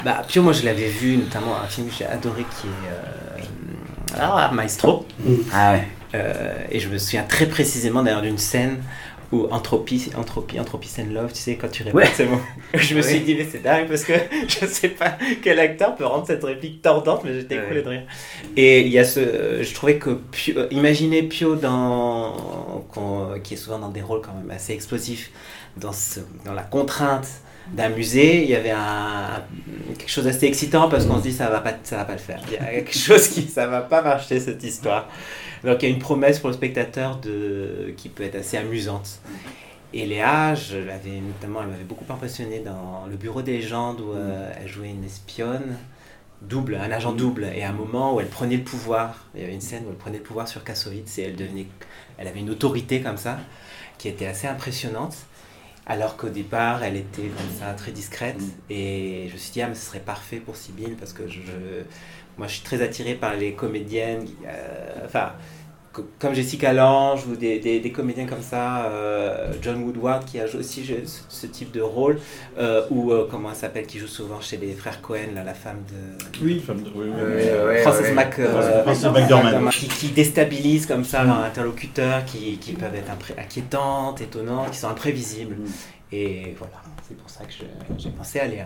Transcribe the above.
Bah, Pio, moi je l'avais vu, notamment un film que j'ai adoré qui est Maestro. Ah ouais. Et je me souviens très précisément d'ailleurs d'une scène où Entropy and Love, tu sais, quand tu répètes ces mots. Je me suis dit, mais c'est dingue parce que je sais pas quel acteur peut rendre cette réplique tordante, mais j'étais écoulé de rire. Et il y a je trouvais que imaginez Pio qui est souvent dans des rôles quand même assez explosifs, dans la contrainte d'un musée, il y avait quelque chose d'assez excitant parce qu'on se dit ça va pas le faire. Il y a quelque chose ça va pas marcher cette histoire. Donc il y a une promesse pour le spectateur qui peut être assez amusante. Et Léa, elle m'avait beaucoup impressionné dans Le Bureau des légendes où elle jouait une espionne double, un agent double, et à un moment où elle prenait le pouvoir. Il y avait une scène où elle prenait le pouvoir sur Kassovitz et elle avait une autorité comme ça qui était assez impressionnante. Alors qu'au départ, elle était comme ça, très discrète. Et je me suis dit, mais ce serait parfait pour Sybille, parce que moi, je suis très attiré par les comédiennes, comme Jessica Lange, ou des comédiens comme ça, John Woodward, qui a aussi ce type de rôle, ou comment elle s'appelle, qui joue souvent chez les frères Cohen, là, la femme de... Oui, Frances McDormand. Qui déstabilise comme ça leurs interlocuteurs, qui peuvent être inquiétantes, étonnantes, qui sont imprévisibles. Et voilà, c'est pour ça que j'ai pensé à Léa.